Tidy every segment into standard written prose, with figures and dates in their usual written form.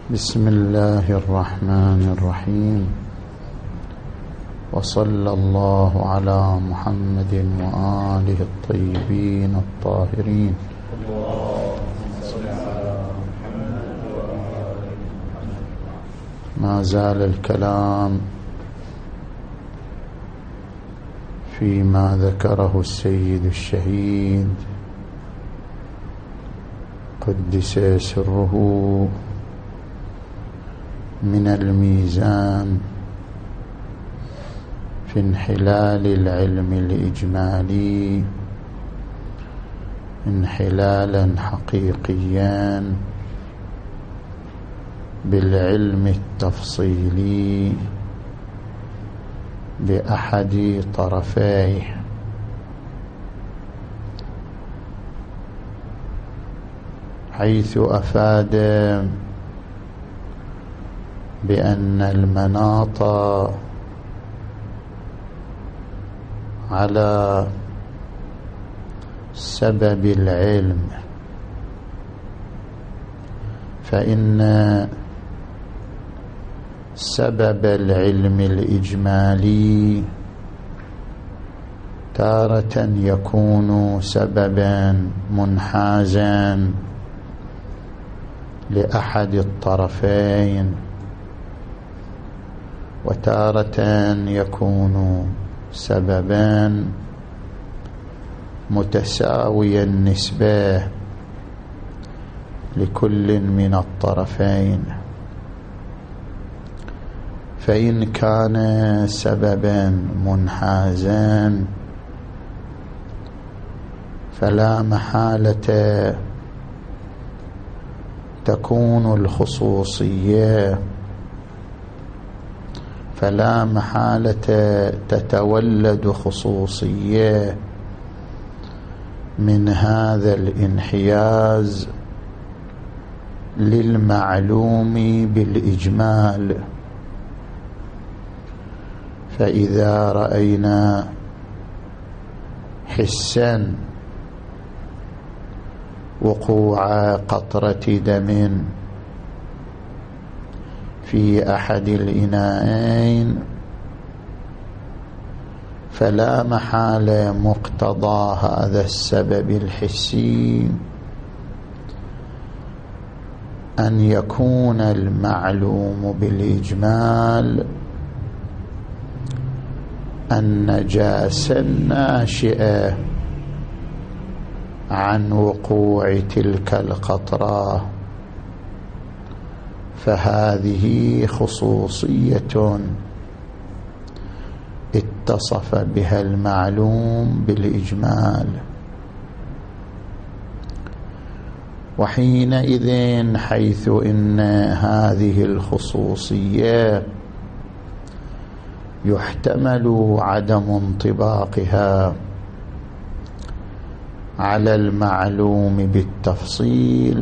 بسم الله الرحمن الرحيم، وصلى الله على محمد وآله الطيبين الطاهرين. ما زال الكلام فيما ذكره السيد الشهيد قدس سره من الميزان في انحلال العلم الإجمالي انحلالا حقيقيا بالعلم التفصيلي بأحد طرفيه، حيث أفاد بأن المناط على سبب العلم، فإن سبب العلم الإجمالي تارة يكون سببا منحازا لأحد الطرفين، وتارة يكون سببا متساوي النسبة لكل من الطرفين. فإن كان سببا منحازا فلا محالة تكون الخصوصية، فلا محالة تتولد خصوصية من هذا الانحياز للمعلوم بالإجمال. فإذا رأينا حسا وقوع قطرة دم في أحد الإناءين، فلا محالة مقتضى هذا السبب الحسي أن يكون المعلوم بالإجمال النجاسة الناشئة عن وقوع تلك القطرة، فهذه خصوصية اتصف بها المعلوم بالإجمال. وحينئذ حيث إن هذه الخصوصية يحتمل عدم انطباقها على المعلوم بالتفصيل،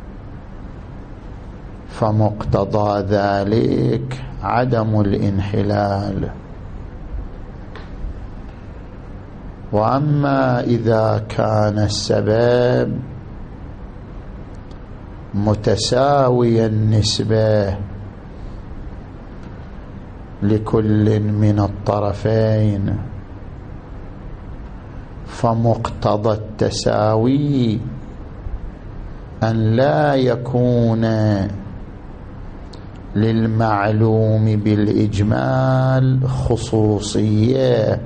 فمقتضى ذلك عدم الانحلال. وأما إذا كان السبب متساوي النسبة لكل من الطرفين، فمقتضى التساوي أن لا يكون للمعلوم بالإجمال خصوصية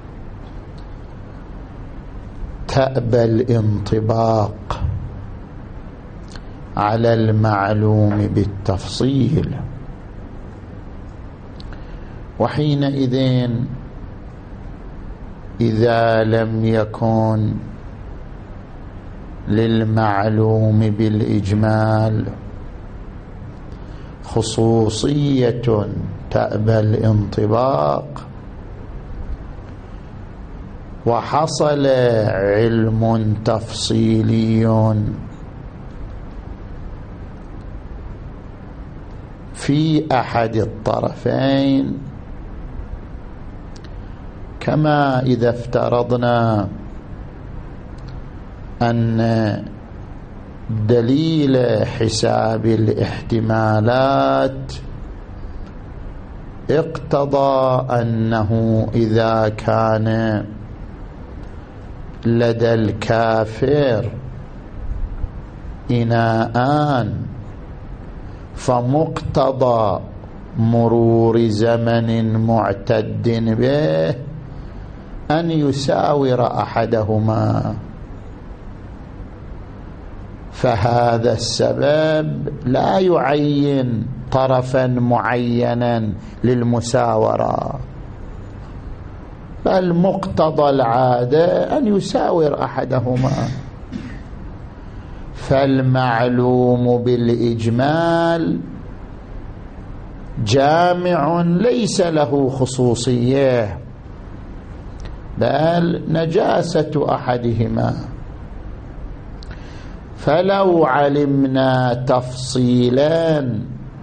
تأبى الانطباق على المعلوم بالتفصيل. وحينئذ إذا لم يكن للمعلوم بالإجمال خصوصية تأبى الانطباق، وحصل علم تفصيلي في أحد الطرفين، كما إذا افترضنا أن دليل حساب الاحتمالات اقتضى أنه إذا كان لدى الكافر إناءان فمقتضى مرور زمن معتد به أن يساور أحدهما، فهذا السبب لا يعين طرفا معينا للمساورة، بل مقتضى العادة أن يساور أحدهما. فالمعلوم بالإجمال جامع ليس له خصوصية، بل نجاسة أحدهما. فلو علمنا تفصيلا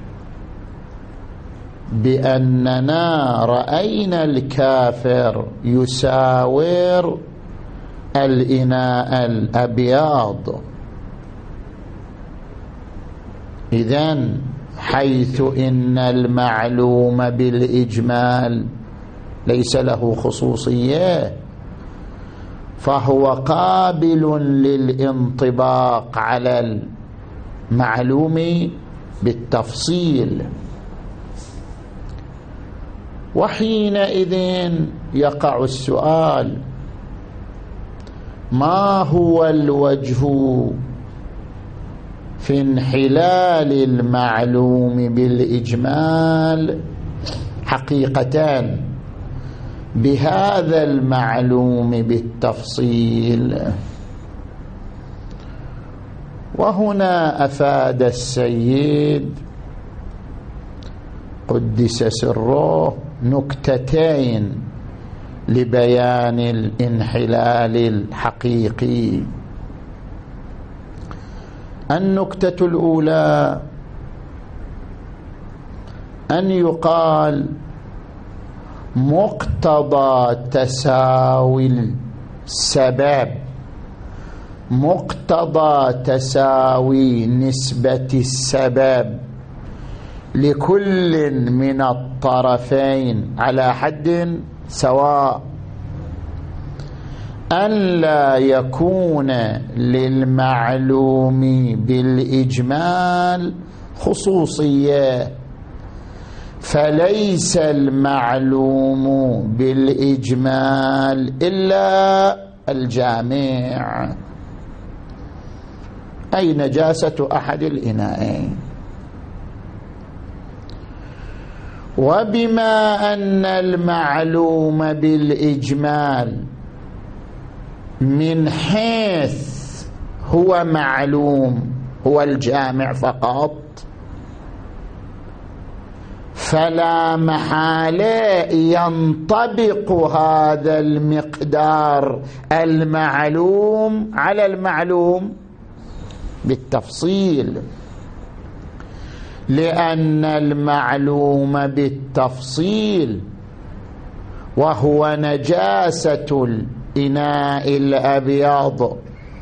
بأننا رأينا الكافر يساور الإناء الأبيض، إذن حيث إن المعلوم بالإجمال ليس له خصوصية فهو قابل للانطباق على المعلوم بالتفصيل. وحينئذ يقع السؤال: ما هو الوجه في انحلال المعلوم بالإجمال حقيقة بهذا المعلوم بالتفصيل؟ وهنا أفاد السيد قدس سره نكتتين لبيان الانحلال الحقيقي. النكتة الأولى أن يقال مقتضى تساوي السبب، مقتضى تساوي نسبة السبب لكل من الطرفين على حد سواء، أن لا يكون للمعلوم بالإجمال خصوصية، فليس المعلوم بالإجمال إلا الجامع، أي نجاسة أحد الإناءين. وبما أن المعلوم بالإجمال من حيث هو معلوم هو الجامع فقط، فلا محالة ينطبق هذا المقدار المعلوم على المعلوم بالتفصيل، لأن المعلوم بالتفصيل وهو نجاسة الإناء الأبيض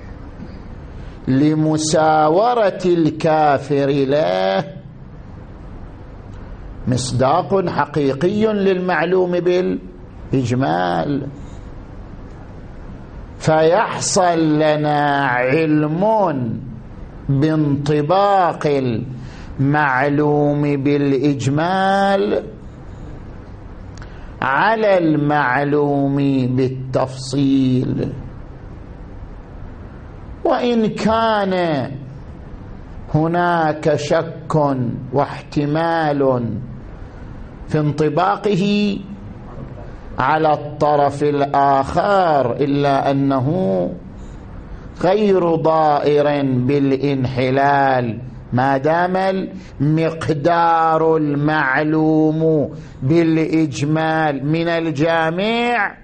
لمساورة الكافر له مصداق حقيقي للمعلوم بالإجمال، فيحصل لنا علم بانطباق المعلوم بالإجمال على المعلوم بالتفصيل. وإن كان هناك شك واحتمال في انطباقه على الطرف الآخر، إلا أنه غير ضائر بالانحلال ما دام المقدار المعلوم بالإجمال من الجامع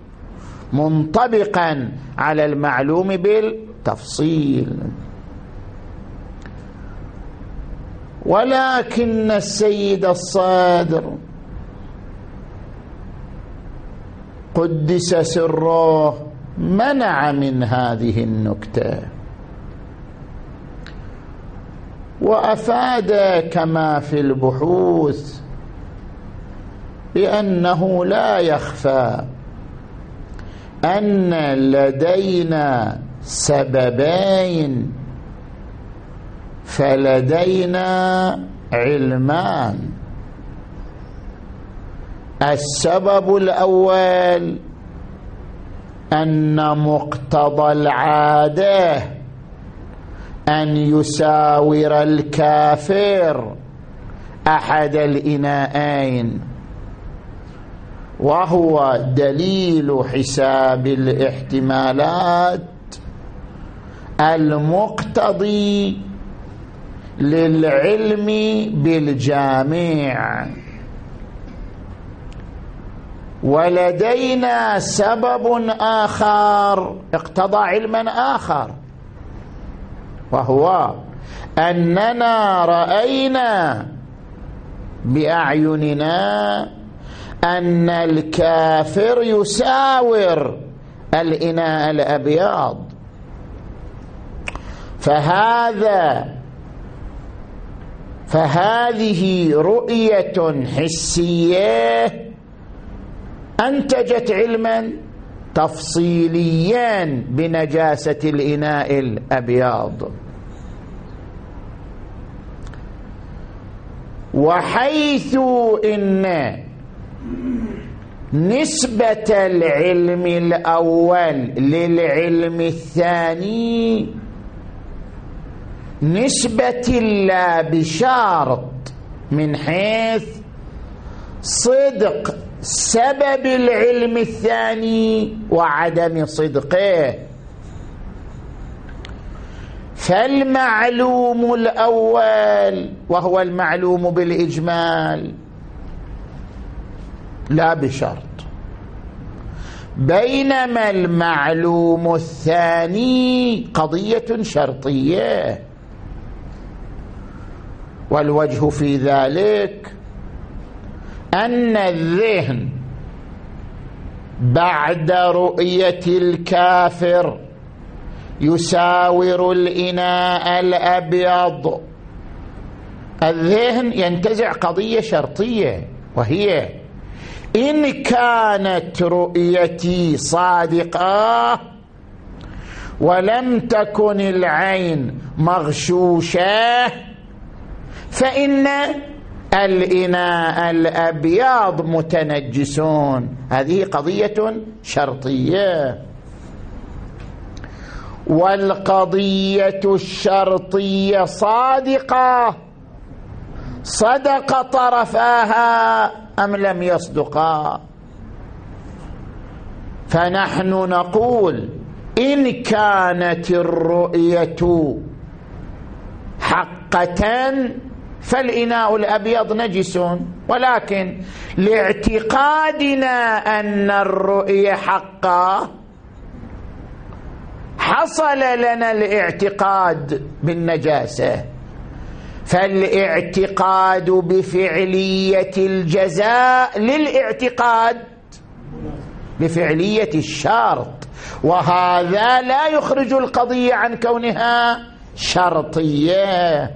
منطبقا على المعلوم بالتفصيل. ولكن السيد الصادر قدس سره منع من هذه النكتة، وأفاد كما في البحوث بأنه لا يخفى أن لدينا سببين فلدينا علمان. السبب الأول أن مقتضى العادة أن يساور الكافر أحد الإناءين، وهو دليل حساب الاحتمالات المقتضي للعلم بالجامع. ولدينا سبب آخر اقتضى علما آخر، وهو أننا رأينا بأعيننا أن الكافر يساور الإناء الأبيض، فهذه رؤية حسية أنتجت علما تفصيليا بنجاسة الإناء الأبيض. وحيث إن نسبة العلم الأول للعلم الثاني نسبة لا بشرط من حيث صدق سبب العلم الثاني وعدم صدقه، فالمعلوم الأول وهو المعلوم بالإجمال لا بشرط، بينما المعلوم الثاني قضية شرطية. والوجه في ذلك أن الذهن بعد رؤية الكافر يساور الإناء الأبيض، الذهن ينتزع قضية شرطية، وهي إن كانت رؤيتي صادقة ولم تكن العين مغشوشة فإن الإناء الأبيض متنجسون. هذه قضية شرطية. والقضية الشرطية صادقة، صدق طرفاها أم لم يصدقا؟ فنحن نقول إن كانت الرؤية حقة فالإناء الأبيض نجس، ولكن لاعتقادنا أن الرؤية حقة حصل لنا الاعتقاد بالنجاسة، فالاعتقاد بفعلية الجزاء للاعتقاد بفعلية الشرط، وهذا لا يخرج القضية عن كونها شرطية.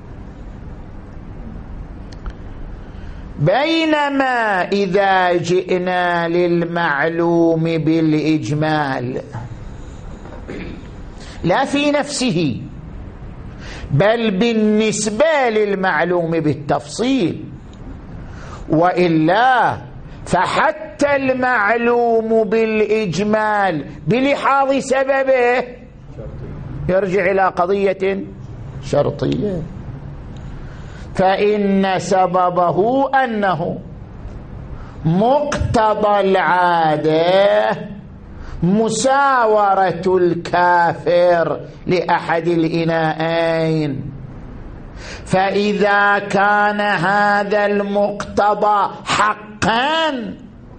بينما إذا جئنا للمعلوم بالإجمال لا في نفسه بل بالنسبة للمعلوم بالتفصيل، وإلا فحتى المعلوم بالإجمال بلحاظ سببه يرجع إلى قضية شرطية، فإن سببه أنه مقتضى العادة مساورة الكافر لأحد الإناءين، فإذا كان هذا المقتضى حقا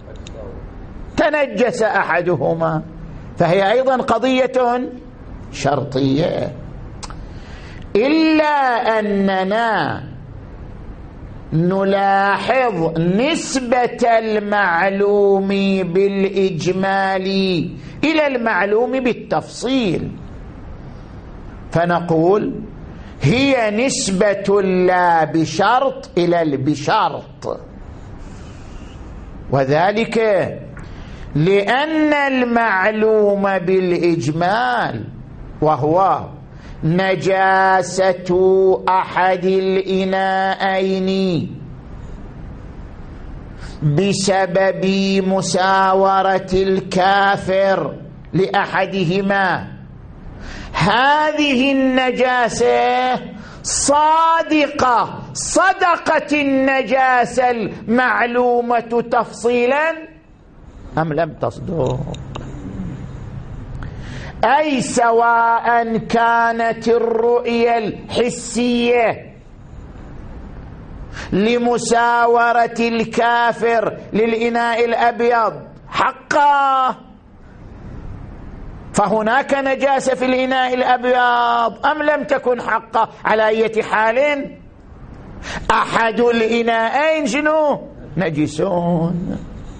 تنجس أحدهما فهي أيضا قضية شرطية. إلا أننا نلاحظ نسبة المعلوم بالإجمال إلى المعلوم بالتفصيل، فنقول هي نسبة لا بشرط إلى البشرط، وذلك لأن المعلوم بالإجمال وهو نجاسة أحد الإناءين بسبب مساورة الكافر لأحدهما، هذه النجاسة صادقة، صدقت النجاسة المعلومة تفصيلا أم لم تصدق؟ أي سواء كانت الرؤية الحسية لمساورة الكافر للإناء الأبيض حقا، فهناك نجاسة في الإناء الأبيض، أم لم تكن حقا؟ على أي حال أحد الإناءين شنو؟ نجسون.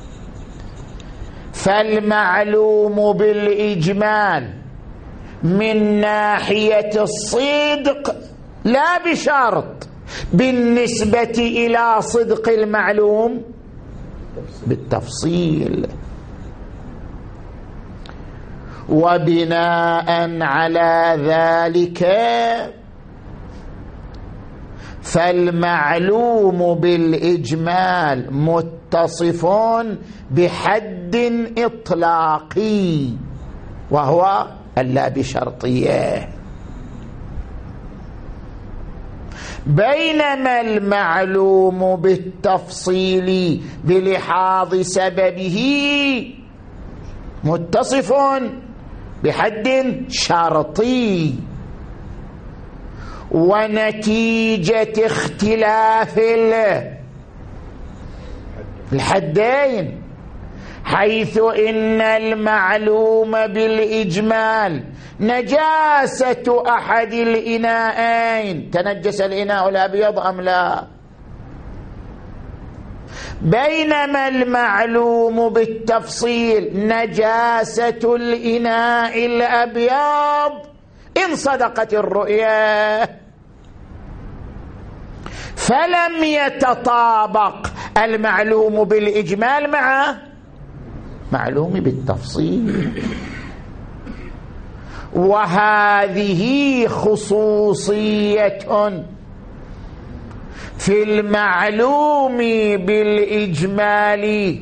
فالمعلوم بالإجمال من ناحية الصدق لا بشرط بالنسبة إلى صدق المعلوم بالتفصيل. وبناء على ذلك فالمعلوم بالإجمال متصف بحد إطلاقي وهو اللا بشرطية، بينما المعلوم بالتفصيل بلحاظ سببه متصف بحد شرطي، ونتيجة اختلاف الحدين حيث إن المعلوم بالإجمال نجاسة أحد الإناءين، تنجس الإناء الأبيض أم لا؟ بينما المعلوم بالتفصيل نجاسة الإناء الأبيض إن صدقت الرؤية، فلم يتطابق المعلوم بالإجمال مع معلوم بالتفصيل. وهذه خصوصية في المعلوم بالإجمال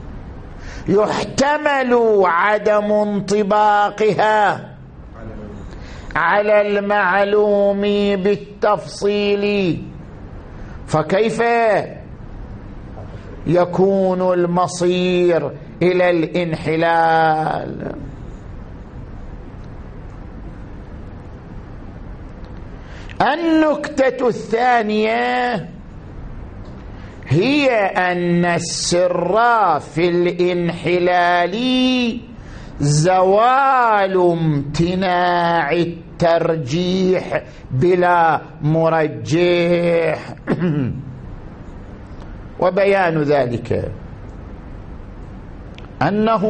يحتمل عدم انطباقها على المعلوم بالتفصيل، فكيف يكون المصير إلى الانحلال؟ النكتة الثانية هي أن السر في الانحلال زوال امتناع الترجيح بلا مرجح. وبيان ذلك أنه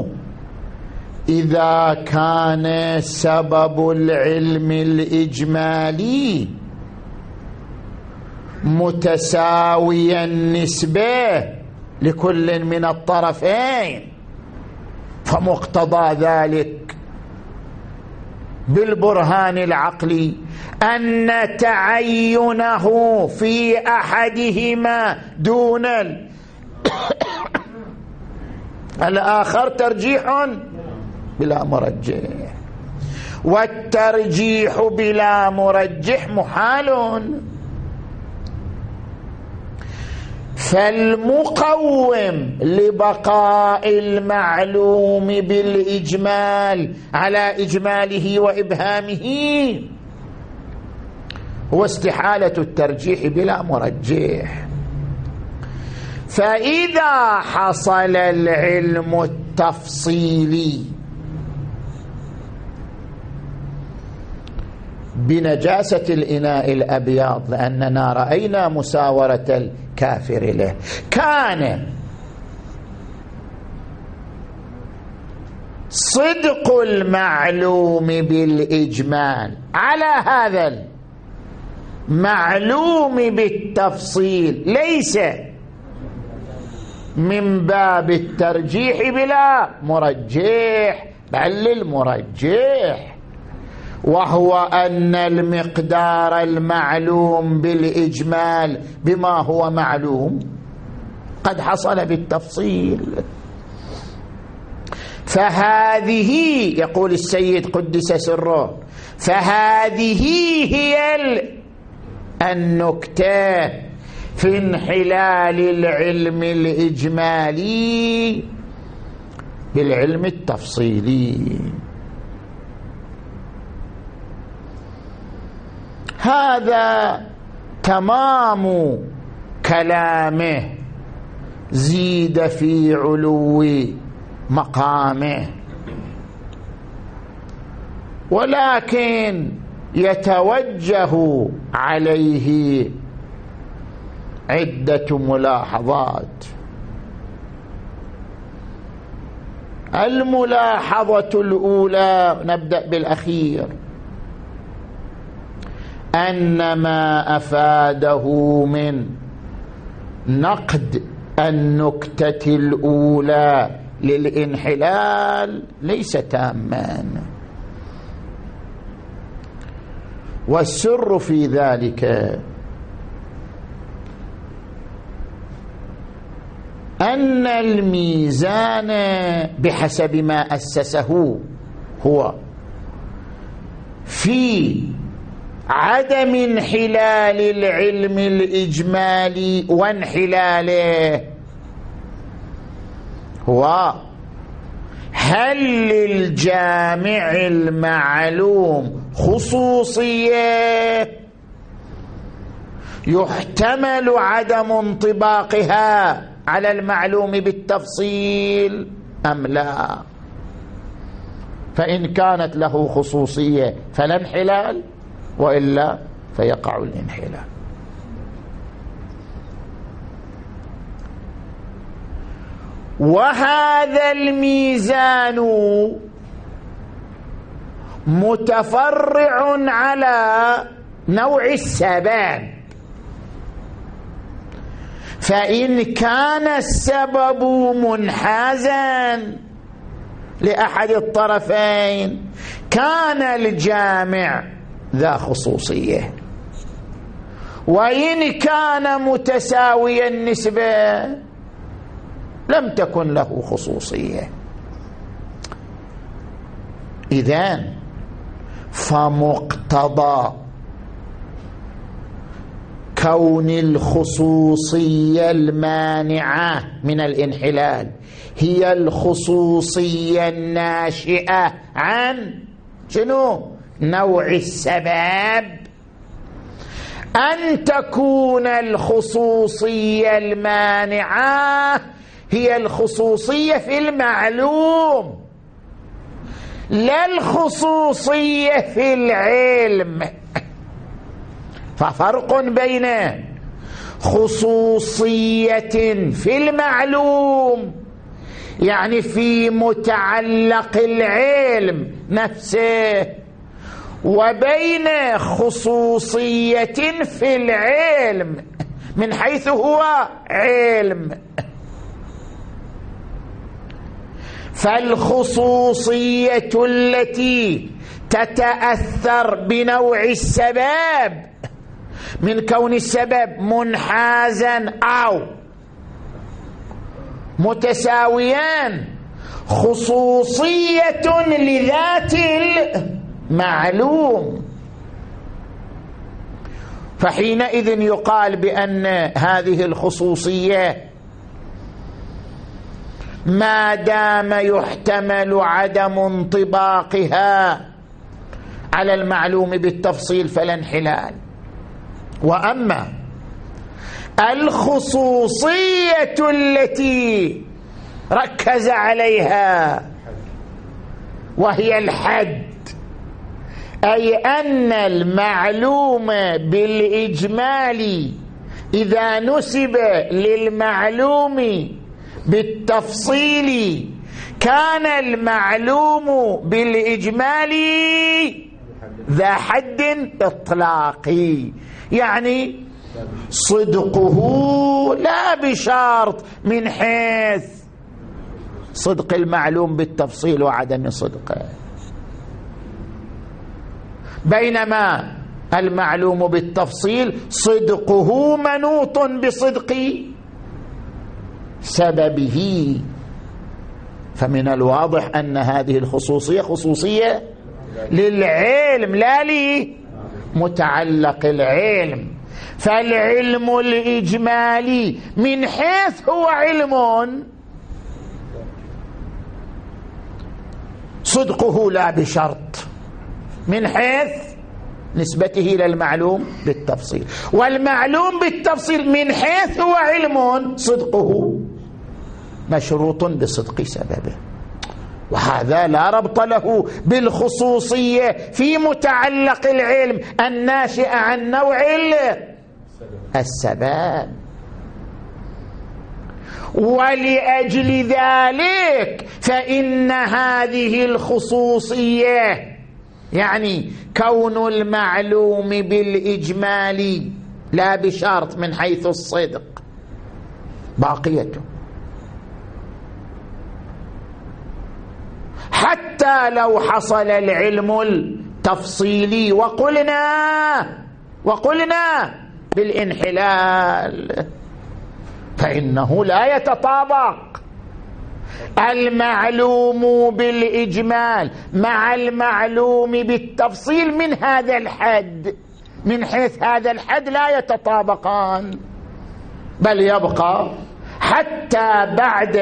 إذا كان سبب العلم الإجمالي متساويا النسبة لكل من الطرفين، فمقتضى ذلك بالبرهان العقلي أن تعينه في أحدهما دون الآخر ترجيح بلا مرجح، والترجيح بلا مرجح محال. فالمقوم لبقاء المعلوم بالإجمال على إجماله وإبهامه هو استحالة الترجيح بلا مرجح. فإذا حصل العلم التفصيلي بنجاسة الإناء الأبيض لأننا رأينا مساورة الكافر له، كان صدق المعلوم بالإجمال على هذا معلوم بالتفصيل ليس من باب الترجيح بلا مرجح، بل المرجح، وهو أن المقدار المعلوم بالإجمال بما هو معلوم قد حصل بالتفصيل. فهذه، يقول السيد قدس سره، فهذه هي النكتة في انحلال العلم الإجمالي بالعلم التفصيلي. هذا تمام كلامه، زيد في علو مقامه، ولكن يتوجه عليه عدة ملاحظات. الملاحظة الأولى، نبدأ بالأخير، أن ما أفاده من نقد النكتة الأولى للانحلال ليس تاما، والسر في ذلك أن الميزان بحسب ما أسسه هو في عدم انحلال العلم الإجمالي وانحلاله هو هل للجامع المعلوم خصوصية يحتمل عدم انطباقها على المعلوم بالتفصيل أم لا؟ فإن كانت له خصوصية فلا انحلال، وإلا فيقع الانحلال. وهذا الميزان متفرع على نوع السبب، فإن كان السبب منحازا لأحد الطرفين كان الجامع ذا خصوصية، وإن كان متساوي النسبة لم تكن له خصوصية. إذن فمقتضى كون الخصوصية المانعة من الانحلال هي الخصوصية الناشئة عن شنو؟ نوع السبب، أن تكون الخصوصية المانعة هي الخصوصية في المعلوم لا الخصوصية في العلم. ففرق بين خصوصية في المعلوم يعني في متعلق العلم نفسه، وبين خصوصية في العلم من حيث هو علم. فالخصوصية التي تتأثر بنوع السبب من كون السبب منحازا أو متساويان خصوصية لذات المعلوم، فحينئذ يقال بأن هذه الخصوصية ما دام يحتمل عدم انطباقها على المعلوم بالتفصيل فلا انحلال. وأما الخصوصية التي ركز عليها وهي الحد، أي أن المعلوم بالإجمال إذا نسب للمعلوم بالتفصيل كان المعلوم بالإجمال ذا حد إطلاقي، يعني صدقه لا بشرط من حيث صدق المعلوم بالتفصيل وعدم صدقه، بينما المعلوم بالتفصيل صدقه منوط بصدق سببه. فمن الواضح أن هذه الخصوصية خصوصية للعلم لا لمتعلق العلم. فالعلم الإجمالي من حيث هو علم صدقه لا بشرط من حيث نسبته إلى المعلوم بالتفصيل، والمعلوم بالتفصيل من حيث هو علم صدقه مشروط بصدق سببه. وهذا لا ربط له بالخصوصية في متعلق العلم الناشئ عن نوع السبب. ولأجل ذلك فإن هذه الخصوصية يعني كون المعلوم بالإجمال لا بشرط من حيث الصدق باقيته، حتى لو حصل العلم التفصيلي وقلنا بالانحلال، فإنه لا يتطابق المعلوم بالإجمال مع المعلوم بالتفصيل من هذا الحد، من حيث هذا الحد لا يتطابقان، بل يبقى حتى بعد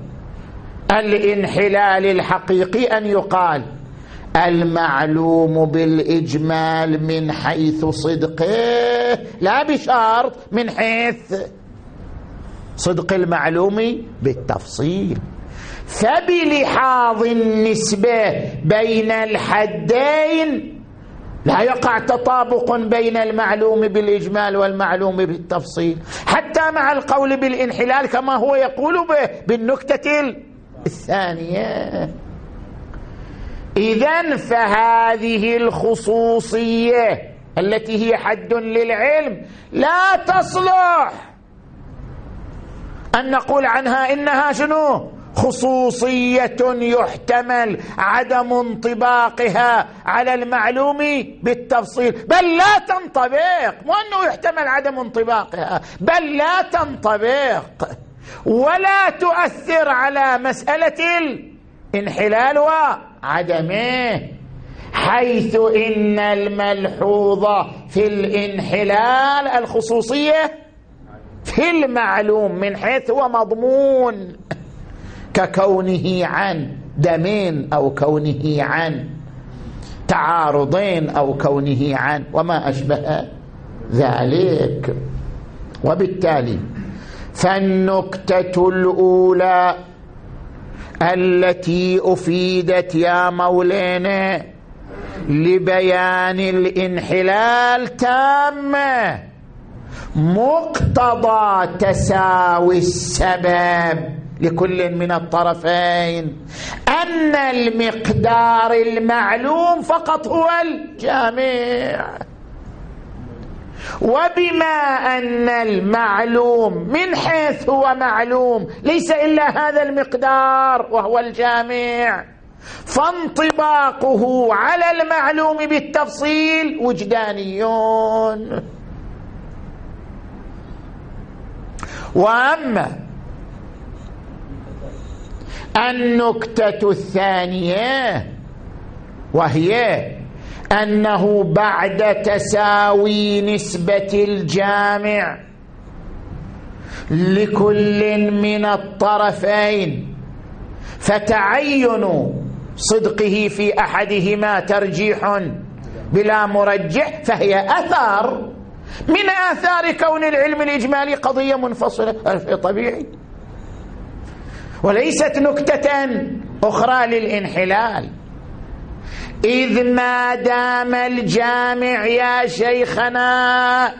الانحلال الحقيقي أن يقال المعلوم بالإجمال من حيث صدقه لا بشرط من حيث صدق المعلوم بالتفصيل. فبلحاظ النسبة بين الحدين لا يقع تطابق بين المعلوم بالإجمال والمعلوم بالتفصيل، حتى مع القول بالانحلال كما هو يقول به بالنكتة الثانية. إذن فهذه الخصوصية التي هي حد للعلم لا تصلح أن نقول عنها إنها شنو؟ خصوصية يحتمل عدم انطباقها على المعلوم بالتفصيل، بل لا تنطبق، مو أنه يحتمل عدم انطباقها، بل لا تنطبق ولا تؤثر على مسألة الانحلال وعدمه، حيث إن الملحوظ في الانحلال الخصوصية في المعلوم من حيث هو مضمون، ككونه عن دمين أو كونه عن تعارضين أو كونه عن وما أشبه ذلك. وبالتالي فالنكتة الأولى التي أفيدت يا مولانا لبيان الانحلال تامة مقتضى تساوي السبب لكل من الطرفين أن المقدار المعلوم فقط هو الجامع، وبما أن المعلوم من حيث هو معلوم ليس إلا هذا المقدار وهو الجامع، فانطباقه على المعلوم بالتفصيل وجدانيون. وأما النكتة الثانية وهي أنه بعد تساوي نسبة الجامع لكل من الطرفين فتعين صدقه في أحدهما ترجيح بلا مرجح، فهي أثر من آثار كون العلم الإجمالي قضية منفصلة طبيعي، وليست نكتة أخرى للانحلال، إذ ما دام الجامع يا شيخنا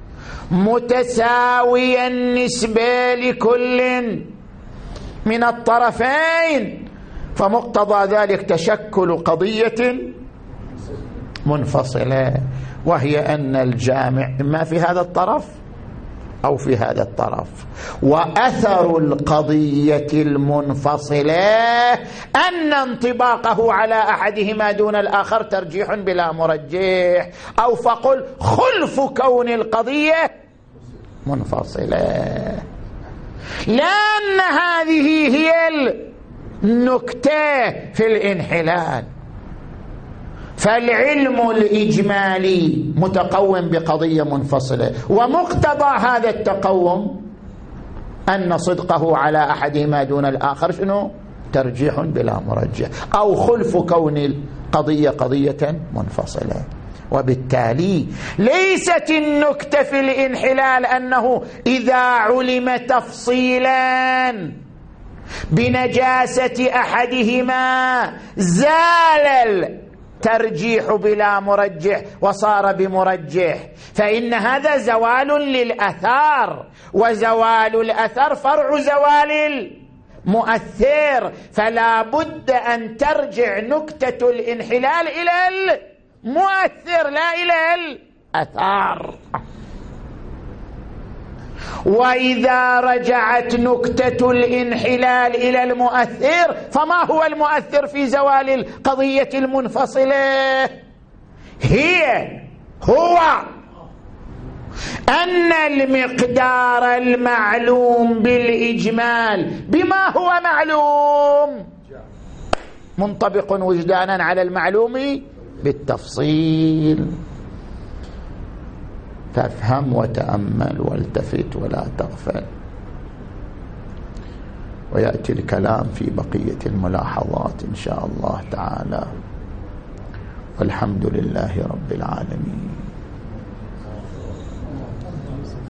متساويا النسبة لكل من الطرفين فمقتضى ذلك تشكل قضية منفصلة، وهي أن الجامع إما في هذا الطرف أو في هذا الطرف، وأثر القضية المنفصلة أن انطباقه على أحدهما دون الآخر ترجيح بلا مرجح، أو فقل خلف كون القضية منفصلة، لأن هذه هي النكتة في الانحلال. فالعلم الإجمالي متقوم بقضية منفصلة، ومقتضى هذا التقوم أن صدقه على أحدهما دون الآخر شنو؟ ترجيح بلا مرجح، أو خلف كون القضية قضية منفصلة. وبالتالي ليست النكتة في الانحلال أنه إذا علم تفصيلا بنجاسة أحدهما زال الترجيح بلا مرجح وصار بمرجح، فإن هذا زوال للأثار، وزوال الأثر فرع زوال المؤثر، فلا بد أن ترجع نكتة الانحلال إلى المؤثر لا إلى الأثار. وإذا رجعت نكتة الانحلال إلى المؤثر، فما هو المؤثر في زوال القضية المنفصلة؟ هو أن المقدار المعلوم بالإجمال بما هو معلوم منطبق وجدانا على المعلوم بالتفصيل. فافهم وتأمل والتفت ولا تغفل. ويأتي الكلام في بقية الملاحظات إن شاء الله تعالى، والحمد لله رب العالمين.